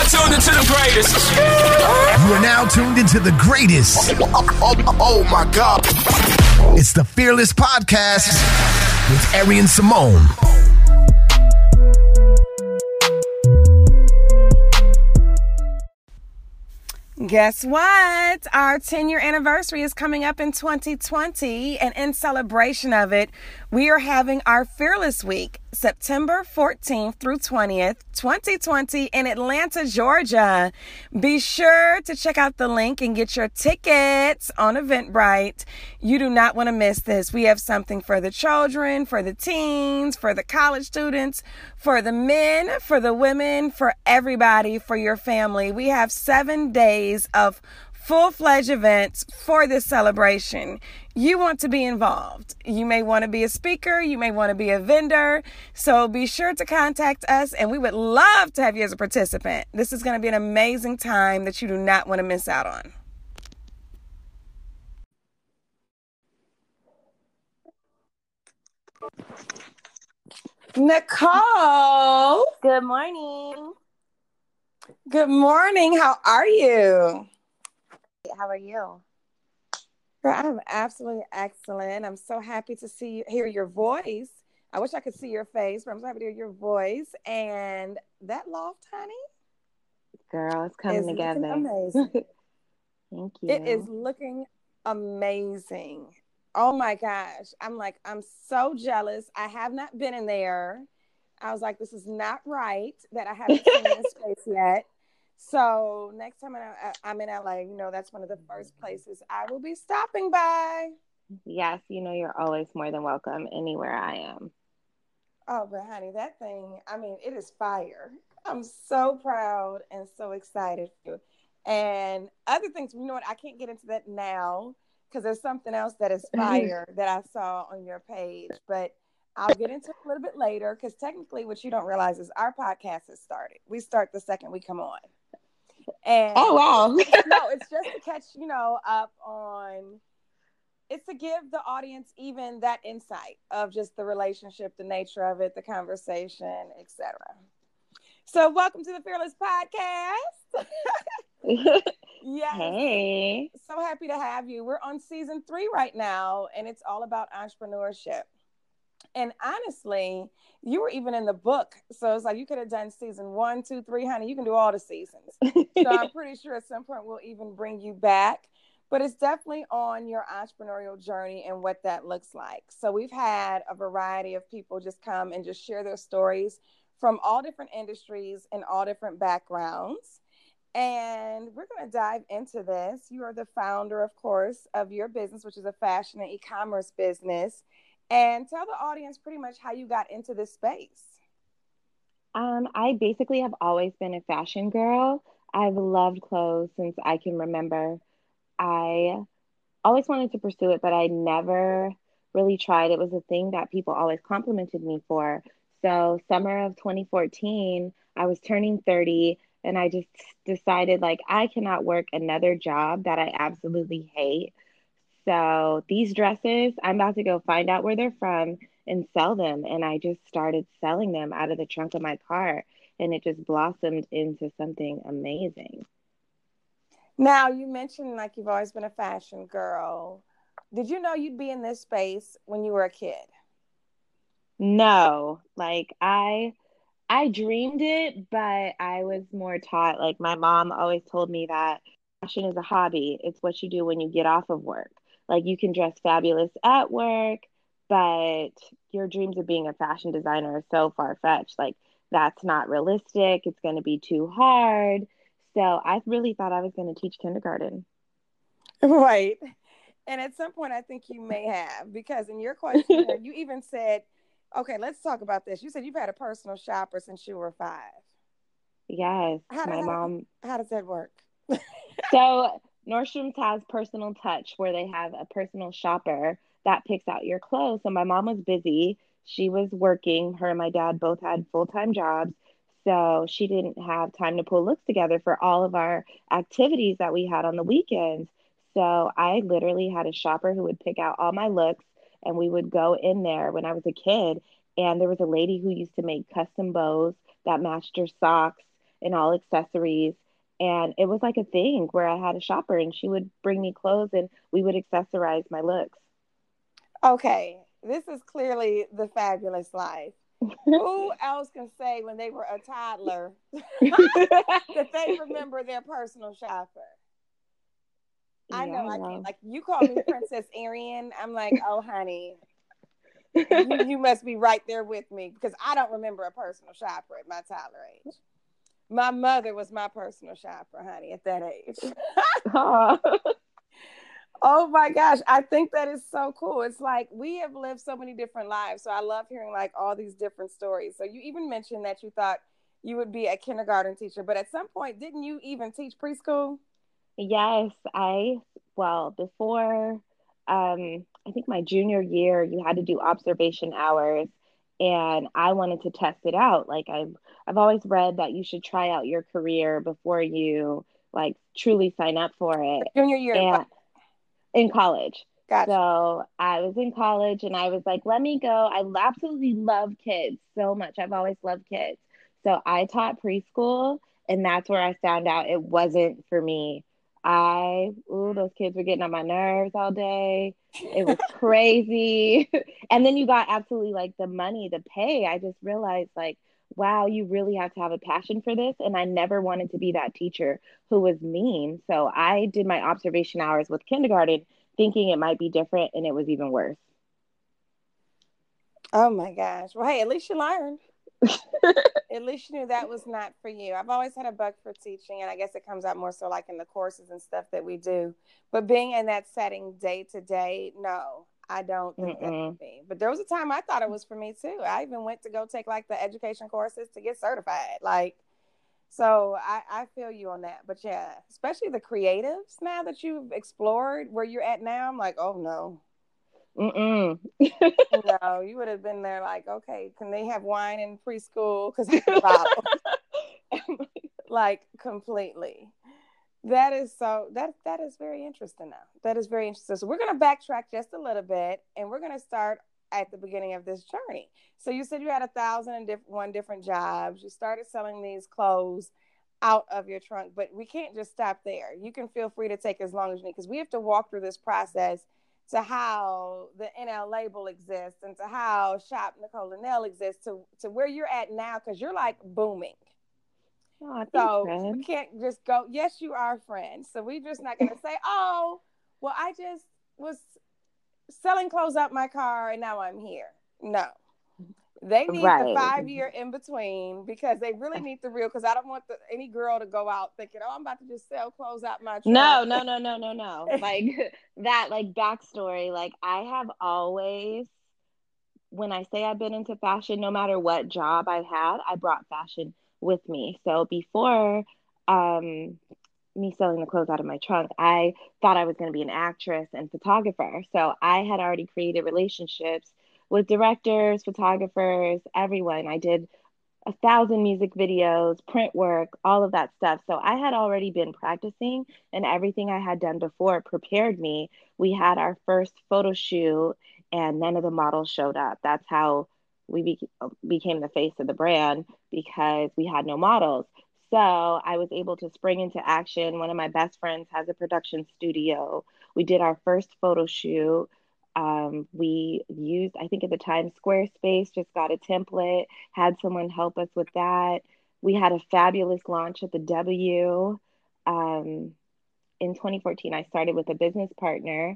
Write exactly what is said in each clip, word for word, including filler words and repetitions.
tuned into the greatest. You are now tuned into the greatest. Oh, oh, oh my God. It's the Fearless Podcast with Arian Simone. Guess what? Our ten-year anniversary is coming up in twenty twenty, and in celebration of it, we are having our Fearless Week, September fourteenth through twentieth, twenty twenty, in Atlanta, Georgia. Be sure to check out the link and get your tickets on Eventbrite. You do not want to miss this. We have something for the children, for the teens, for the college students, for the men, for the women, for everybody, for your family. We have seven days of full-fledged events for this celebration. You want to be involved. You may want to be a speaker. You may want to be a vendor. So be sure to contact us, and we would love to have you as a participant. This is going to be an amazing time that you do not want to miss out on. Nicole. Good morning. Good morning. How are you? How are you? Girl, I'm absolutely excellent. I'm so happy to see you, hear your voice. I wish I could see your face, but I'm so happy to hear your voice. And that loft, honey, girl, it's coming is together. Amazing. Thank you. It is looking amazing. Oh my gosh. I'm like, I'm so jealous. I have not been in there. I was like, this is not right that I haven't seen this space yet. So next time I'm in L A, you know, that's one of the first places I will be stopping by. Yes, you know, you're always more than welcome anywhere I am. Oh, but honey, that thing, I mean, it is fire. I'm so proud and so excited for you. And other things, you know what, I can't get into that now because there's something else that is fire that I saw on your page. But I'll get into it a little bit later because technically what you don't realize is our podcast has started. We start the second we come on. And oh, wow. No, it's just to catch, you know, up on, it's to give the audience even that insight of just the relationship, the nature of it, the conversation, et cetera. So welcome to the Fearless Podcast. Yes. Hey. So happy to have you. We're on season three right now, and it's all about entrepreneurship. And honestly, you were even in the book. So it's like you could have done season one, two, three, honey. You can do all the seasons. So I'm pretty sure at some point we'll even bring you back. But it's definitely on your entrepreneurial journey and what that looks like. So we've had a variety of people just come and just share their stories from all different industries and all different backgrounds. And we're going to dive into this. You are the founder, of course, of your business, which is a fashion and e-commerce business. And tell the audience pretty much how you got into this space. Um, I basically have always been a fashion girl. I've loved clothes since I can remember. I always wanted to pursue it, but I never really tried. It was a thing that people always complimented me for. So summer of twenty fourteen, I was turning thirty, and I just decided, like, I cannot work another job that I absolutely hate. So these dresses, I'm about to go find out where they're from and sell them. And I just started selling them out of the trunk of my car, and it just blossomed into something amazing. Now, you mentioned like you've always been a fashion girl. Did you know you'd be in this space when you were a kid? No, like I I dreamed it, but I was more taught, like my mom always told me that fashion is a hobby. It's what you do when you get off of work. Like you can dress fabulous at work, but your dreams of being a fashion designer are so far-fetched. Like that's not realistic. It's going to be too hard. So I really thought I was going to teach kindergarten. Right. And at some point, I think you may have, because in your question, you even said, okay, let's talk about this. You said you've had a personal shopper since you were five. Yes, how, my how, mom. How does that work? So Nordstrom's has Personal Touch, where they have a personal shopper that picks out your clothes. So my mom was busy. She was working. Her and my dad both had full-time jobs. So she didn't have time to pull looks together for all of our activities that we had on the weekends. So I literally had a shopper who would pick out all my looks, and we would go in there when I was a kid. And there was a lady who used to make custom bows that matched your socks. and all accessories. And it was like a thing where I had a shopper and she would bring me clothes and we would accessorize my looks. Okay, this is clearly the fabulous life. Who else can say when they were a toddler that they remember their personal shopper? I know Yeah, I well. can't. Like, you call me Princess Arian, I'm like, oh, honey, you, you must be right there with me because I don't remember a personal shopper at my toddler age. My mother was my personal shopper, honey, at that age. Oh my gosh, I think that is so cool. It's like we have lived so many different lives. So I love hearing like all these different stories. So you even mentioned that you thought you would be a kindergarten teacher, but at some point, didn't you even teach preschool? Yes, I, well, before, um, I think my junior year, you had to do observation hours, and I wanted to test it out. Like I've, I've always read that you should try out your career before you like truly sign up for it. Junior year, And in college. gotcha. So I was in college and I was like, let me go. I absolutely love kids so much. I've always loved kids. So I taught preschool, and that's where I found out it wasn't for me. I, ooh, those kids were getting on my nerves all day. It was crazy. And then you got absolutely like the money, the pay. I just realized like, wow, you really have to have a passion for this. And I never wanted to be that teacher who was mean. So I did my observation hours with kindergarten thinking it might be different, and it was even worse. Oh my gosh. Well, hey, at least you learned. At least you knew that was not for you. I've always had a bug for teaching, and I guess it comes out more so like in the courses and stuff that we do. But being in that setting day to day, no, I don't think that's for me. But there was a time I thought it was for me too. I even went to go take like the education courses to get certified. Like, so I, I feel you on that. But yeah, especially the creatives now that you've explored where you're at now, I'm like, oh no. Mm-mm. No, you would have been there like, okay, can they have wine in preschool? Because I can bottle. Like, completely. That is so, that that is very interesting now. That is very interesting. So we're going to backtrack just a little bit, and we're going to start at the beginning of this journey. So you said you had a thousand and diff- one different jobs. You started selling these clothes out of your trunk, but we can't just stop there. You can feel free to take as long as you need, because we have to walk through this process to how the N L label exists and to how Shop Nicole Linnell exists to, to where you're at now, because you're like booming. Oh, thanks, So friend. we can't just go, yes, you are friends. So we're just not going to say, oh, well, I just was selling clothes out my car and now I'm here. No. They need Right. the five year in between, because they really need the real, because I don't want the, any girl to go out thinking, oh, I'm about to just sell clothes out my trunk. No, no, no, no, no, no. Like that, like backstory. Like I have always, when I say I've been into fashion, no matter what job I've had, I brought fashion with me. So before um, me selling the clothes out of my trunk, I thought I was going to be an actress and photographer. So I had already created relationships with directors, photographers, everyone. I did a thousand music videos, print work, all of that stuff. So I had already been practicing, and everything I had done before prepared me. We had our first photo shoot, and none of the models showed up. That's how we be- became the face of the brand, because we had no models. So I was able to spring into action. One of my best friends has a production studio. We did our first photo shoot. Um, we used, I think at the time, Squarespace, just got a template, had someone help us with that. We had a fabulous launch at the W. Um, in twenty fourteen, I started with a business partner,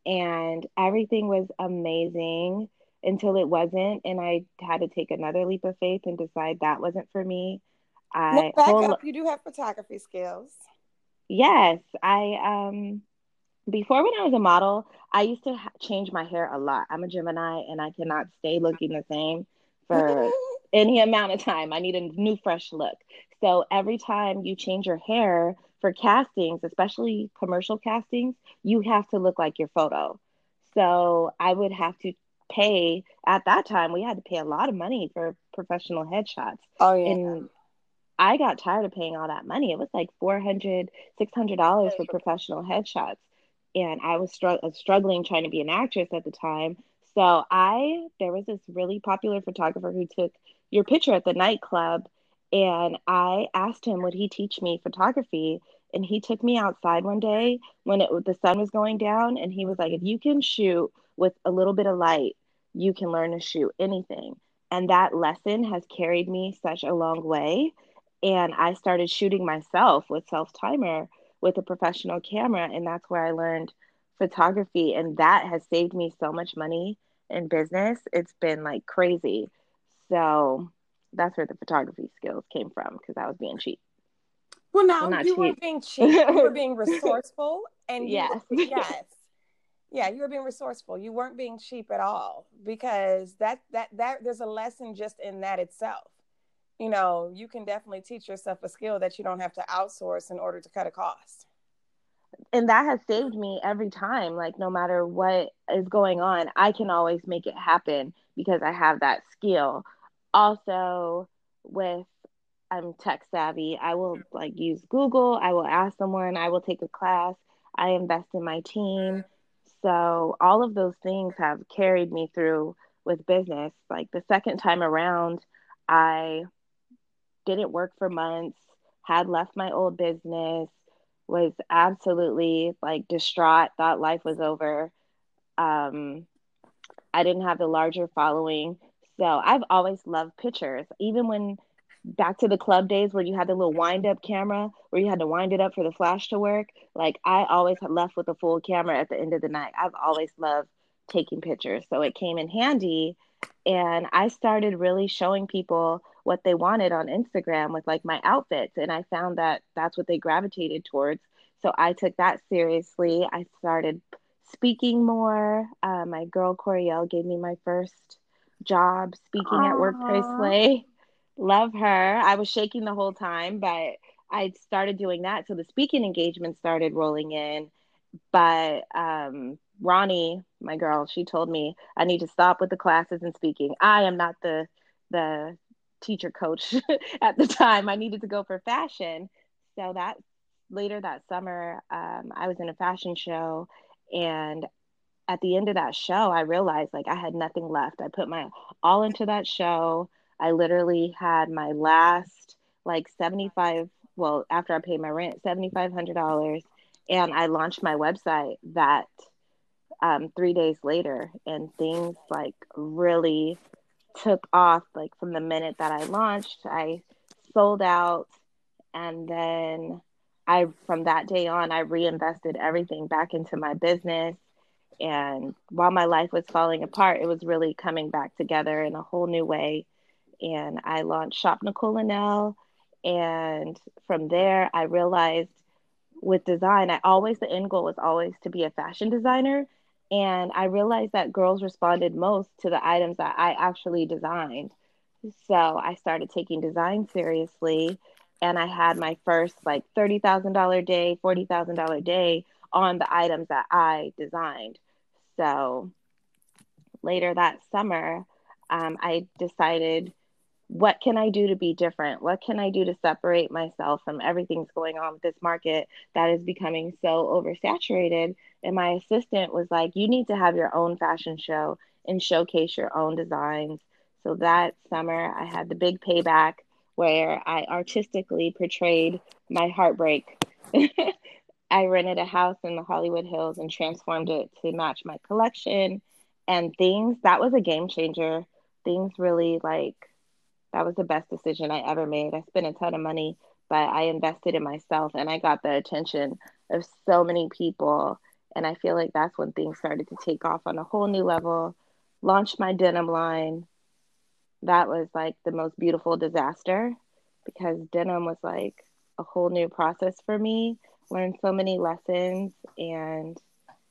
and everything was amazing until it wasn't. And I had to take another leap of faith and decide that wasn't for me. Now, I back whole up. You do have photography skills. Yes, I um before, when I was a model, I used to ha- change my hair a lot. I'm a Gemini and I cannot stay looking the same for any amount of time. I need a new, fresh look. So every time you change your hair for castings, especially commercial castings, you have to look like your photo. So I would have to pay, at that time, we had to pay a lot of money for professional headshots. Oh, yeah. And I got tired of paying all that money. It was like four hundred dollars, six hundred dollars for professional headshots. And I was str- uh, struggling trying to be an actress at the time. So I, there was this really popular photographer who took your picture at the nightclub, And I asked him, would he teach me photography? And he took me outside one day when it, the sun was going down. And he was like, if you can shoot with a little bit of light, you can learn to shoot anything. And that lesson has carried me such a long way. And I started shooting myself with self timer with a professional camera. And that's where I learned photography. And that has saved me so much money in business. It's been like crazy. So that's where the photography skills came from because I was being cheap. Well, Well, no, not you weren't cheap. being cheap. You were being resourceful, and you Yes. were, yes, yeah, you were being resourceful. You weren't being cheap at all because that that that there's a lesson just in that itself. You know, you can definitely teach yourself a skill that you don't have to outsource in order to cut a cost. And that has saved me every time. Like, no matter what is going on, I can always make it happen because I have that skill. Also, with I'm tech savvy, I will like use Google, I will ask someone, I will take a class, I invest in my team. So, all of those things have carried me through with business. Like, the second time around, I didn't work for months, had left my old business, was absolutely like distraught, thought life was over. Um, I didn't have the larger following. So I've always loved pictures. Even when back to the club days where you had the little wind up camera where you had to wind it up for the flash to work, like I always had left with a full camera at the end of the night. I've always loved taking pictures. So it came in handy. And I started really showing people what they wanted on Instagram with like my outfits. And I found that that's what they gravitated towards. So I took that seriously. I started speaking more. Uh, my girl Coriel gave me my first job speaking at Workplace Aww. Slay. Love her. I was shaking the whole time, but I started doing that. So the speaking engagements started rolling in. But um, Ronnie, my girl, she told me I need to stop with the classes and speaking. I am not the the teacher coach at the time. I needed to go for fashion. So that later that summer, um, I was in a fashion show, and at the end of that show, I realized like I had nothing left. I put my all into that show. I literally had my last like seventy-five, well, after I paid my rent, seven thousand five hundred dollars. And I launched my website that um, three days later. And things like really took off. Like from the minute that I launched, I sold out. And then I, from that day on, I reinvested everything back into my business. And while my life was falling apart, it was really coming back together in a whole new way. And I launched Shop Nicole Linnell. And from there, I realized with design, I always, the end goal was always to be a fashion designer. And I realized that girls responded most to the items that I actually designed. So I started taking design seriously. And I had my first like thirty thousand dollars day, forty thousand dollars day on the items that I designed. So later that summer, um, I decided, what can I do to be different? What can I do to separate myself from everything's going on with this market that is becoming so oversaturated? And my assistant was like, you need to have your own fashion show and showcase your own designs. So that summer, I had the big payback where I artistically portrayed my heartbreak. I rented a house in the Hollywood Hills and transformed it to match my collection and things. That was a game changer. Things really like, that was the best decision I ever made. I spent a ton of money, but I invested in myself and I got the attention of so many people. And I feel like that's when things started to take off on a whole new level. Launched my denim line. That was like the most beautiful disaster because denim was like a whole new process for me. Learned so many lessons and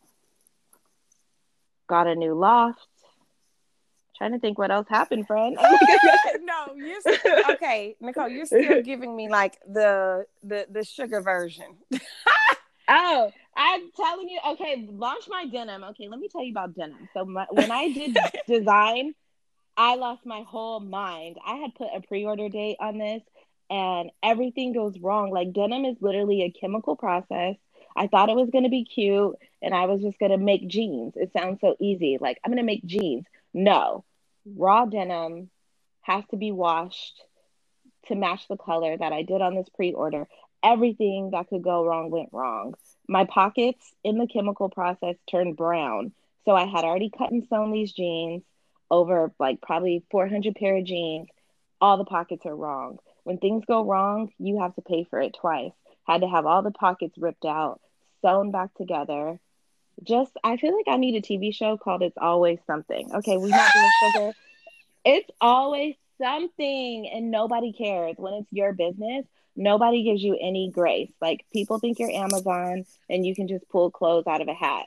got a new loft. Trying to think what else happened, friend. No, you're okay, Nicole. You're still giving me like the the the sugar version. Oh, I'm telling you. Okay, launch my denim. Okay, let me tell you about denim. So my, when I did design, I lost my whole mind. I had put a pre-order date on this, and everything goes wrong. Like denim is literally a chemical process. I thought it was gonna be cute, and I was just gonna make jeans. It sounds so easy. Like I'm gonna make jeans. No, raw denim has to be washed to match the color that I did on this pre-order. Everything that could go wrong went wrong. My pockets in the chemical process turned brown. So I had already cut and sewn these jeans over like probably four hundred pair of jeans. All the pockets are wrong. When things go wrong, you have to pay for it twice. Had to have all the pockets ripped out, sewn back together. Just, I feel like I need a T V show called It's Always Something. Okay, we're not doing sugar. It's always something, and nobody cares. When it's your business, nobody gives you any grace. Like, people think you're Amazon and you can just pull clothes out of a hat.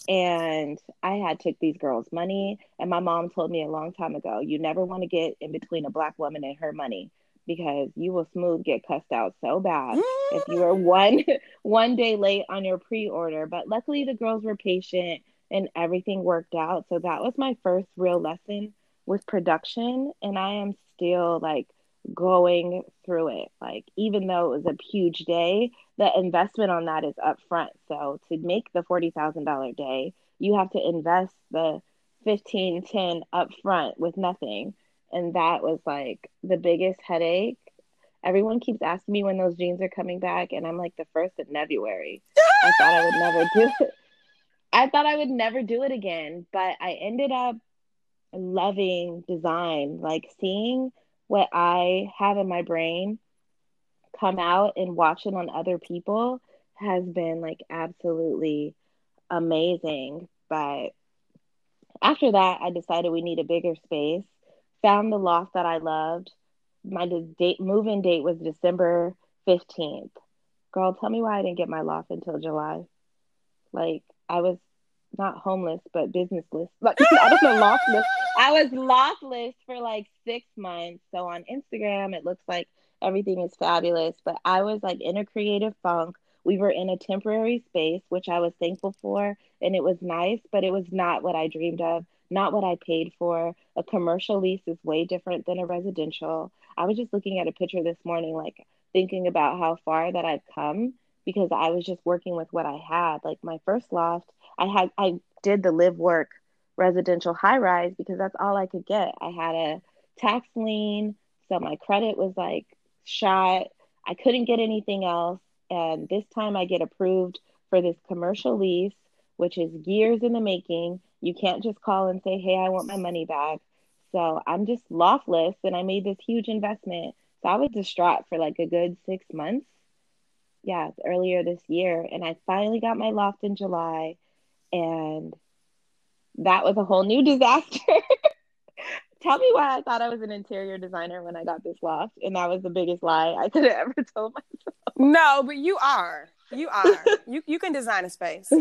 And I had took these girls' money, and my mom told me a long time ago, you never want to get in between a Black woman and her money, because you will smooth get cussed out so bad if you are one one day late on your pre-order. But luckily the girls were patient and everything worked out. So that was my first real lesson with production, and I am still like going through it. Like, even though it was a huge day, the investment on that is upfront. So to make the forty thousand dollars day, you have to invest the fifteen, ten upfront with nothing. And that was like the biggest headache. Everyone keeps asking me when those jeans are coming back, and I'm like, the first of February. I thought I would never do it. I thought I would never do it again, but I ended up loving design. Like, seeing what I have in my brain come out and watch it on other people has been like absolutely amazing. But after that, I decided we need a bigger space. Found the loft that I loved. My date move-in date was December fifteenth. Girl, tell me why I didn't get my loft until July. Like, I was not homeless, but businessless. Like, I don't know, loftless. I was loftless for like six months. So on Instagram, it looks like everything is fabulous. But I was like in a creative funk. We were in a temporary space, which I was thankful for. And it was nice, but it was not what I dreamed of. Not what I paid for. A commercial lease is way different than a residential. I was just looking at a picture this morning, like thinking about how far that I've come, because I was just working with what I had. Like, my first loft, I had, I did the live work residential high rise because that's all I could get. I had a tax lien, so my credit was like shot. I couldn't get anything else. And this time I get approved for this commercial lease, which is years in the making. You can't just call and say, hey, I want my money back. So I'm just loftless, and I made this huge investment. So I was distraught for like a good six months. Yeah, earlier this year. And I finally got my loft in July, and that was a whole new disaster. Tell me why I thought I was an interior designer when I got this loft, and that was the biggest lie I could have ever told myself. No, but you are. You are. you you can design a space.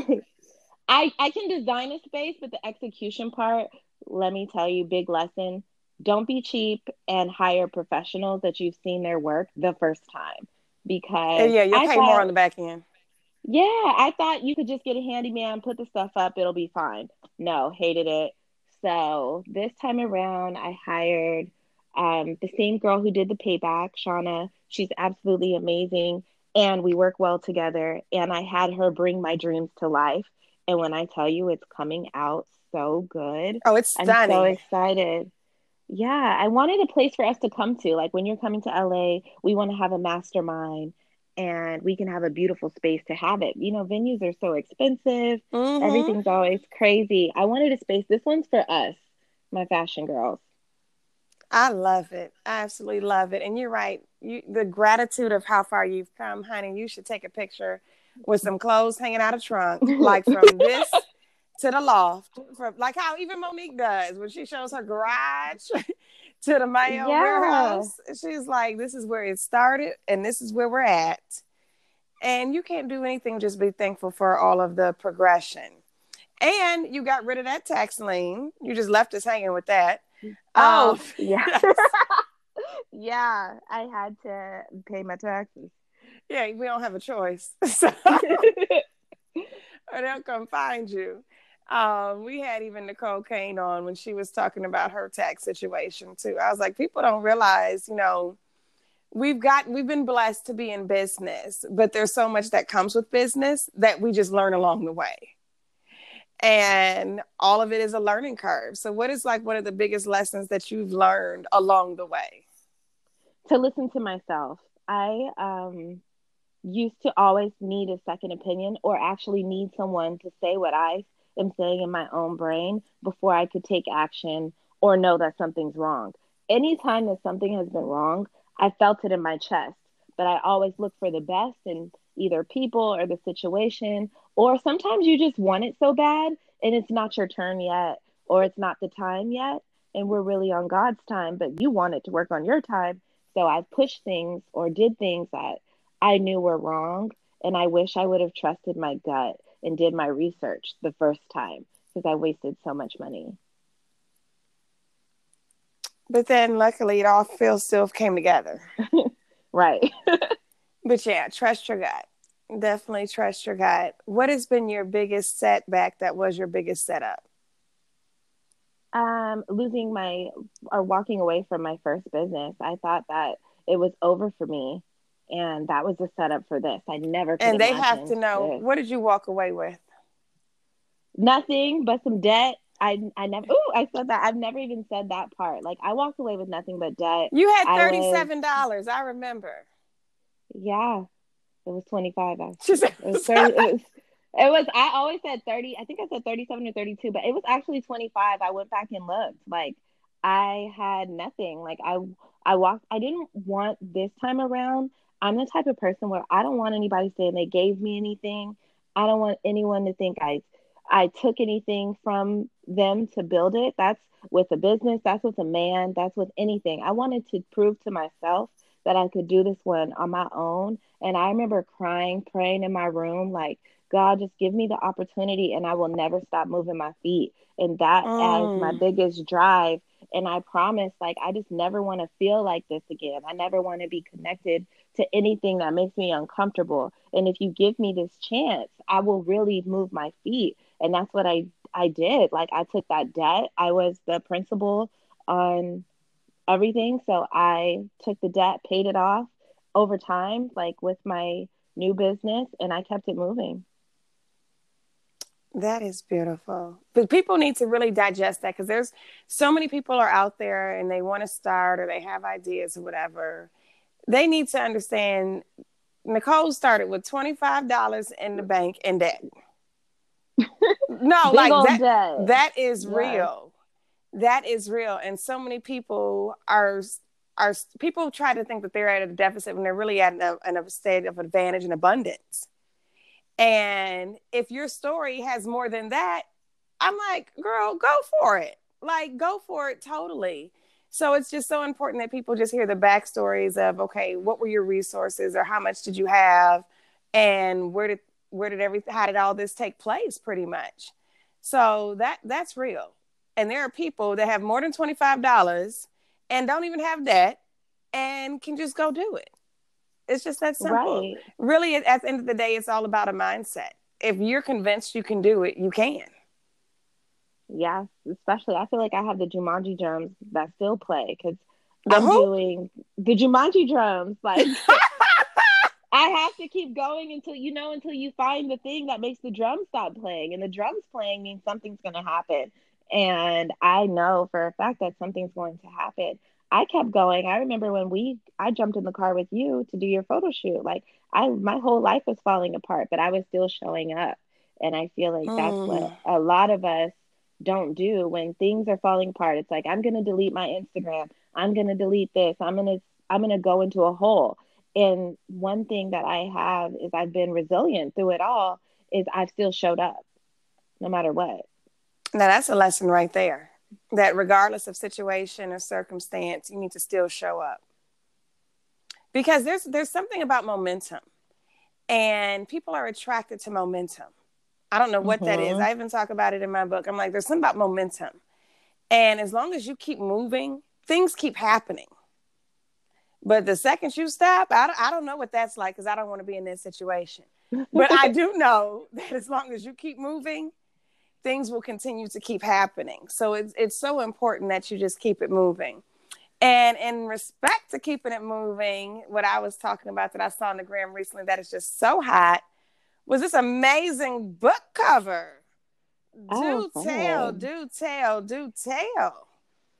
I, I can design a space, but the execution part, let me tell you, big lesson. Don't be cheap and hire professionals that you've seen their work the first time. Because yeah, you'll I pay thought, more on the back end. Yeah, I thought you could just get a handyman, put the stuff up, it'll be fine. No, hated it. So this time around, I hired um, the same girl who did the payback, Shauna. She's absolutely amazing, and we work well together. And I had her bring my dreams to life. And when I tell you, it's coming out so good. Oh, it's stunning. I'm so excited. Yeah, I wanted a place for us to come to. Like, when you're coming to L A, we want to have a mastermind, and we can have a beautiful space to have it. You know, venues are so expensive. Mm-hmm. Everything's always crazy. I wanted a space. This one's for us, my fashion girls. I love it. I absolutely love it. And you're right. You, the gratitude of how far you've come, honey, you should take a picture with some clothes hanging out of trunk, like from this to the loft, from like how even Monique does when she shows her garage to the Mayo Yeah. warehouse. She's like, this is where it started and this is where we're at. And you can't do anything, just be thankful for all of the progression. And you got rid of that tax lien. You just left us hanging with that. Oh, um, yeah. yes. Yeah, I had to pay my taxes. Yeah, we don't have a choice. So, or they'll come find you. Um, we had even Nicole Kane on when she was talking about her tax situation too. I was like, people don't realize, you know, we've got, we've been blessed to be in business, but there's so much that comes with business that we just learn along the way. And all of it is a learning curve. So what is like one of the biggest lessons that you've learned along the way? to listen to myself. I um used to always need a second opinion or actually need someone to say what I am saying in my own brain before I could take action or know that something's wrong. Anytime that something has been wrong, I felt it in my chest, but I always look for the best in either people or the situation, or sometimes you just want it so bad and it's not your turn yet, or it's not the time yet, and we're really on God's time, but you want it to work on your time. So I pushed things or did things that I knew were wrong. And I wish I would have trusted my gut and did my research the first time because I wasted so much money. But then luckily it all feels still came together. Right. But yeah, trust your gut. Definitely trust your gut. What has been your biggest setback that was your biggest setup? Um, losing my or walking away from my first business. I thought that it was over for me. And that was the setup for this. I never could And they have to know, this. What did you walk away with? Nothing but some debt. I I never. Ooh, I said that. I've never even said that part. Like I walked away with nothing but debt. You had thirty-seven dollars. I, was, I remember. Yeah, it was twenty-five. She said, it was thirty. It was. It was. I always said thirty. I think I said thirty-seven or thirty-two, but it was actually twenty-five. I went back and looked. Like I had nothing. Like I I walked. I didn't want this time around. I'm the type of person where I don't want anybody saying they gave me anything. I don't want anyone to think I I took anything from them to build it. That's with a business. That's with a man. That's with anything. I wanted to prove to myself that I could do this one on my own. And I remember crying, praying in my room, like, God, just give me the opportunity and I will never stop moving my feet. And that mm. as my biggest drive. And I promise, like, I just never want to feel like this again. I never want to be connected to anything that makes me uncomfortable. And if you give me this chance, I will really move my feet. And that's what I, I did. Like, I took that debt. I was the principal on everything. So I took the debt, paid it off over time, like with my new business, and I kept it moving. That is beautiful. But people need to really digest that because there's so many people are out there and they want to start or they have ideas or whatever. They need to understand Nicole started with twenty-five dollars in the bank in debt. No, Big like old that, debt. that is Yeah. real. That is real. And so many people are, are people try to think that they're at a deficit when they're really at a, in a state of advantage and abundance. And if your story has more than that, I'm like, girl, go for it. Like, go for it totally. So it's just so important that people just hear the backstories of, okay, what were your resources or how much did you have? And where did, where did everything, how did all this take place pretty much? So that that's real. And there are people that have more than twenty-five dollars and don't even have debt and can just go do it. It's just that simple. Right. Really, at the end of the day, it's all about a mindset. If you're convinced you can do it, you can. Yes, especially I feel like I have the Jumanji drums that still play because The I'm who? doing the Jumanji drums. Like I have to keep going until you know until you find the thing that makes the drums stop playing, and the drums playing means something's going to happen. And I know for a fact that something's going to happen. I kept going. I remember when we, I jumped in the car with you to do your photo shoot. Like I, my whole life was falling apart, but I was still showing up. And I feel like that's Mm. what a lot of us don't do when things are falling apart. It's like, I'm going to delete my Instagram. I'm going to delete this. I'm going to, I'm going to go into a hole. And one thing that I have is I've been resilient through it all is I've still showed up no matter what. Now, that's a lesson right there. That regardless of situation or circumstance, you need to still show up. Because there's there's something about momentum. And people are attracted to momentum. I don't know what mm-hmm. that is. I even talk about it in my book. I'm like, there's something about momentum. And as long as you keep moving, things keep happening. But the second you stop, I don't, I don't know what that's like because I don't want to be in this situation. But I do know that as long as you keep moving, things will continue to keep happening. So it's it's so important that you just keep it moving. And in respect to keeping it moving, what I was talking about that I saw on the gram recently that is just so hot was this amazing book cover. Oh, do tell, fun. do tell, do tell.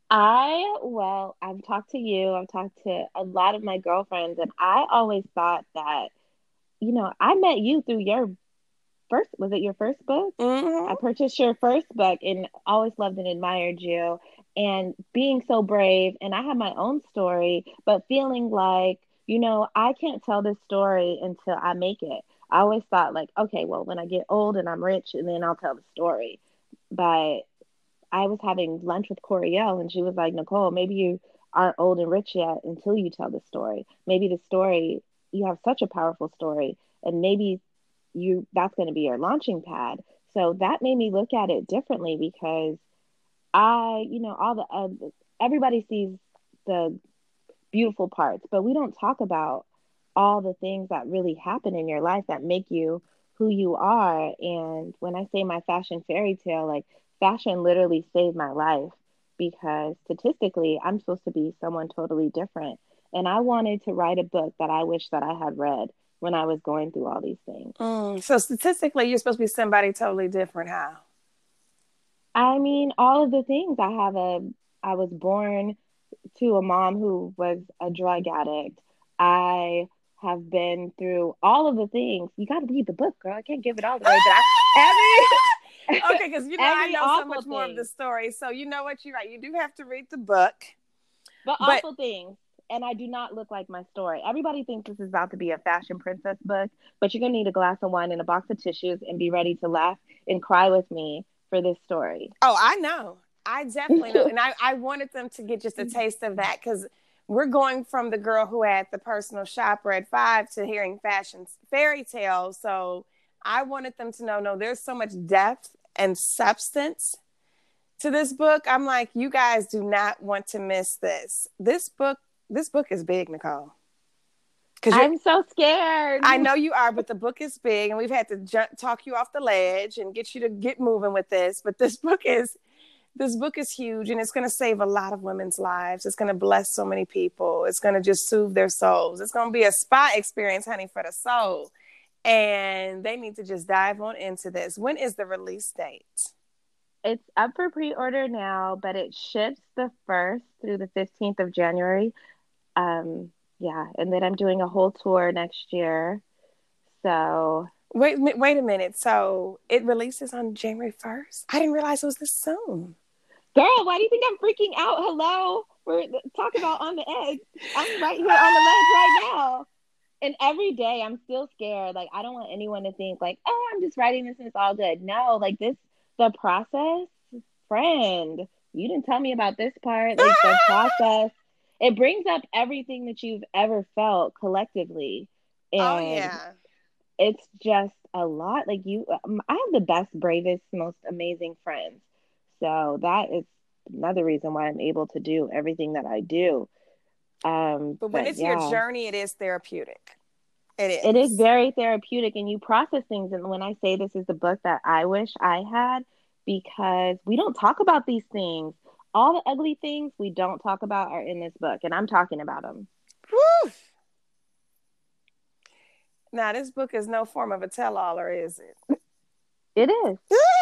I, well, I've talked to you, I've talked to a lot of my girlfriends, and I always thought that, you know, I met you through your first, was it your first book? Mm-hmm. I purchased your first book and always loved and admired you and being so brave. And I have my own story, but feeling like, you know, I can't tell this story until I make it. I always thought like, okay, well, when I get old and I'm rich, and then I'll tell the story. But I was having lunch with Coriel and she was like, Nicole, maybe you aren't old and rich yet until you tell the story. Maybe the story, you have such a powerful story, and maybe you that's going to be your launching pad. So that made me look at it differently because I, you know, all the uh, everybody sees the beautiful parts, but we don't talk about all the things that really happen in your life that make you who you are. And when I say my fashion fairy tale, like fashion literally saved my life because statistically, I'm supposed to be someone totally different. And I wanted to write a book that I wish that I had read when I was going through all these things. Mm, so statistically, you're supposed to be somebody totally different. How? I mean, all of the things. I have a, I was born to a mom who was a drug addict. I have been through all of the things. You got to read the book, girl. I can't give it all away, but I, every Okay, because you know I every know so much awful more of the thing. story. So you know what you're right. You do have to read the book. but But awful things. And I do not look like my story. Everybody thinks this is about to be a fashion princess book, but you're gonna need a glass of wine and a box of tissues and be ready to laugh and cry with me for this story. oh, I know. I definitely know. And I, I wanted them to get just a taste of that because we're going from the girl who had the personal shopper at five to hearing fashion fairy tales. So I wanted them to know, no, there's so much depth and substance to this book. I'm like, you guys do not want to miss this. This book, this book is big, Nicole. Because I'm so scared. I know you are, but the book is big, and we've had to jump, talk you off the ledge and get you to get moving with this. But this book is this book is huge, and it's going to save a lot of women's lives. It's going to bless so many people. It's going to just soothe their souls. It's going to be a spa experience, honey, for the soul. And they need to just dive on into this. When is the release date? It's up for pre-order now, but it ships the first through the fifteenth of January. Um, yeah, and then I'm doing a whole tour next year. So Wait, wait a minute. So it releases on January first? I didn't realize it was this soon. girl, why do you think I'm freaking out? Hello? We're talking about on the edge. I'm right here on the ledge right now. And every day I'm still scared. Like, I don't want anyone to think like, oh, I'm just writing this and it's all good. No, like this, the process, friend, you didn't tell me about this part. Like the process, it brings up everything that you've ever felt collectively. And Oh, yeah. it's just a lot. Like you, um, I have the best, bravest, most amazing friends. So that is another reason why I'm able to do everything that I do. Um, But when but it's yeah, your journey, it is therapeutic. It is. it is very therapeutic, and you process things. And when I say this is the book that I wish I had, because we don't talk about these things. All the ugly things we don't talk about are in this book, and I'm talking about them. Whew. Now, this book is no form of a tell-all, or is it? It is.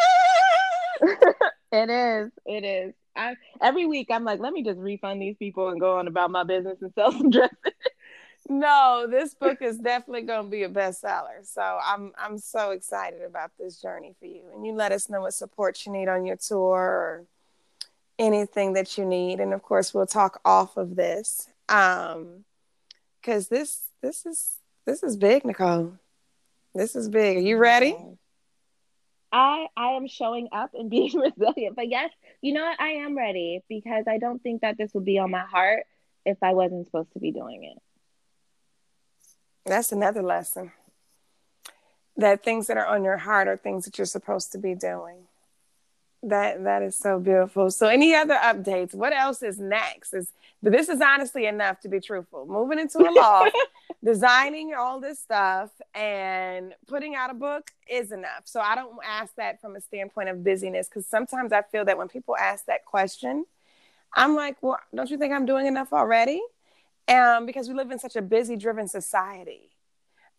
It is. It is. I, every week I'm like, let me just refund these people and go on about my business and sell some dresses. No, this book is definitely going to be a bestseller. So I'm I'm so excited about this journey for you. And you let us know what support you need on your tour or anything that you need. And of course, we'll talk off of this. Um, because this this is this is big, Nicole. This is big. Are you ready? I I am showing up and being resilient. But yes, you know what? I am ready because I don't think that this would be on my heart if I wasn't supposed to be doing it. That's another lesson. That things that are on your heart are things that you're supposed to be doing. That that is so beautiful. So any other updates? What else is next? Is but this is honestly enough to be truthful. Moving into a loft, designing all this stuff, and putting out a book is enough. So I don't ask that from a standpoint of busyness, because sometimes I feel that when people ask that question, I'm like, well, don't you think I'm doing enough already? Um, because we live in such a busy, driven society.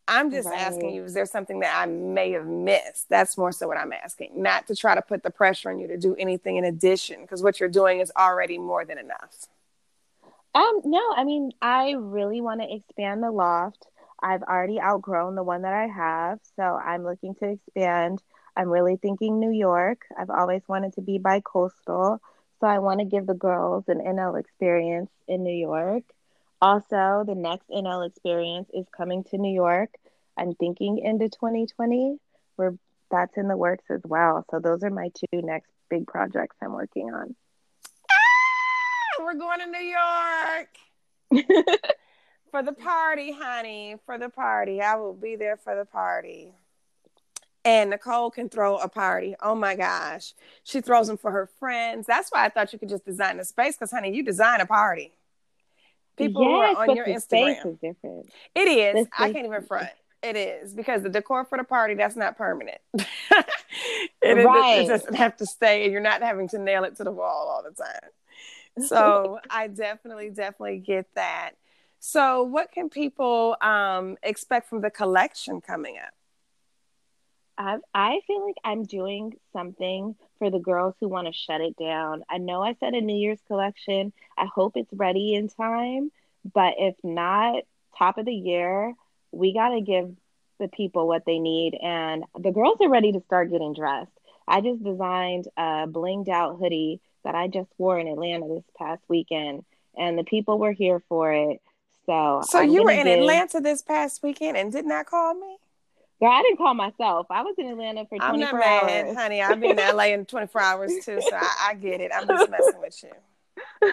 I'm just Right. asking you, is there something that I may have missed? That's more so what I'm asking, not to try to put the pressure on you to do anything in addition, because what you're doing is already more than enough. Um, no, I mean, I really want to expand the loft. I've already outgrown the one that I have, so I'm looking to expand. I'm really thinking New York. I've always wanted to be bi-coastal, so I want to give the girls an N L experience in New York. Also, the next N L experience is coming to New York. I'm thinking into twenty twenty, where that's in the works as well. So those are my two next big projects I'm working on. We're going to New York for the party, honey, for the party. I will be there for the party. And Nicole can throw a party. Oh my gosh. She throws them for her friends. That's why I thought you could just design a space, because, honey, you design a party. People yes, who are on but your the Instagram. space is different. It is. The I space can't even is front. It is, because the decor for the party, that's not permanent. it, Right. it, it doesn't have to stay, and you're not having to nail it to the wall all the time. So I definitely, definitely get that. So what can people um, expect from the collection coming up? I I feel like I'm doing something for the girls who want to shut it down. I know I said a New Year's collection. I hope it's ready in time, but if not, top of the year, we got to give the people what they need. And the girls are ready to start getting dressed. I just designed a blinged out hoodie that I just wore in Atlanta this past weekend, and the people were here for it. So, So I'm you were gonna in give... Atlanta this past weekend and did not call me? Girl, I didn't call myself. I was in Atlanta for I'm twenty-four not mad, hours. honey. I've been in L A in twenty-four hours too, so I, I get it. I'm just messing with you.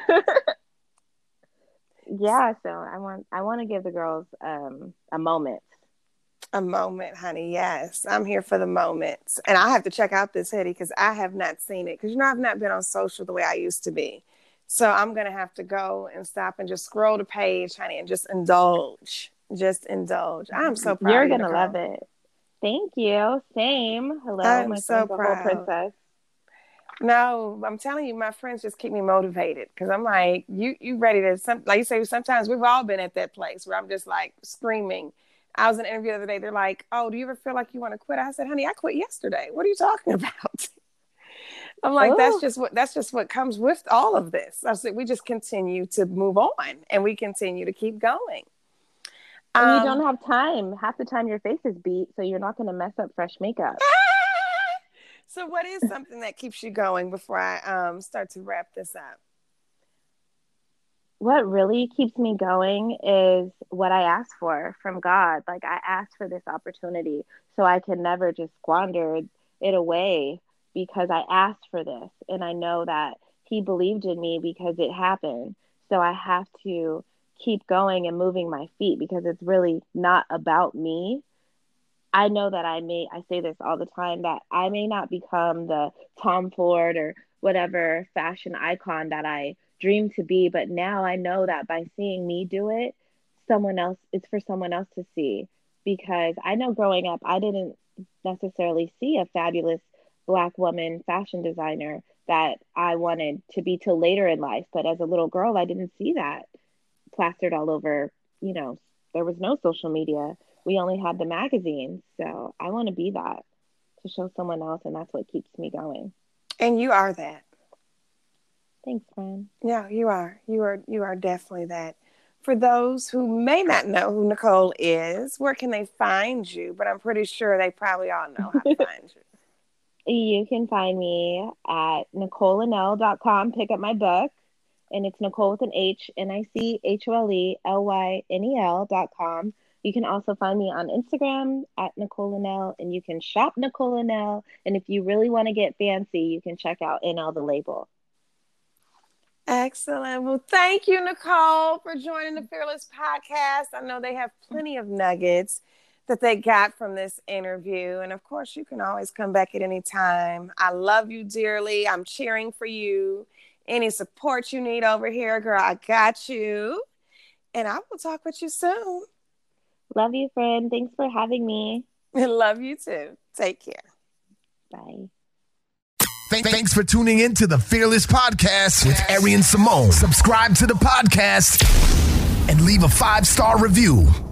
Yeah, so I want I want to give the girls um, a moment. A moment, honey. Yes, I'm here for the moments. And I have to check out this hoodie because I have not seen it. Because, you know, I've not been on social the way I used to be. So I'm going to have to go and stop and just scroll the page, honey, and just indulge. Just indulge. I'm so proud You're of you, going to love it. Thank you. Same. Hello, I'm my so friend's a whole proud. princess. No, I'm telling you, my friends just keep me motivated because I'm like, you you ready to, some, like you say, sometimes we've all been at that place where I'm just like screaming. I was in an interview the other day. They're like, oh, do you ever feel like you want to quit? I said, honey, I quit yesterday. What are you talking about? I'm like, Oh. that's just what that's just what comes with all of this. I said, we just continue to move on and we continue to keep going. And Um, you don't have time. Half the time your face is beat, so you're not going to mess up fresh makeup. So what is something that keeps you going before I um, start to wrap this up? What really keeps me going is what I asked for from God. Like, I asked for this opportunity, so I can never just squander it away because I asked for this. And I know that He believed in me because it happened. So I have to keep going and moving my feet because it's really not about me. I know that I may, I say this all the time, that I may not become the Tom Ford or whatever fashion icon that I dream to be, but now I know that by seeing me do it, someone else, it's for someone else to see. Because I know growing up, I didn't necessarily see a fabulous Black woman fashion designer that I wanted to be till later in life. But as a little girl, I didn't see that plastered all over, you know, there was no social media. We only had the magazines. So I want to be that, to show someone else. And that's what keeps me going. And you are that. Thanks, friend. Yeah, you are. You are. You are definitely that. For those who may not know who Nicole is, where can they find you? But I'm pretty sure they probably all know how to find you. You can find me at nicole linnell dot com. Pick up my book. And it's Nicole with an H, N I C H O L E L Y N E L dot com. You can also find me on Instagram at Nicole Linnell, and you can shop Nicole Linnell. And if you really want to get fancy, you can check out N L the Label. Excellent. Well, thank you, Nicole, for joining the Fearless Podcast. I know they have plenty of nuggets that they got from this interview. And of course, you can always come back at any time. I love you dearly. I'm cheering for you. Any support you need over here, girl, I got you. And I will talk with you soon. Love you, friend. Thanks for having me. Love you too. Take care. Bye. Thanks for tuning in to the Fearless Podcast with Ari and Simone. Subscribe to the podcast and leave a five-star review.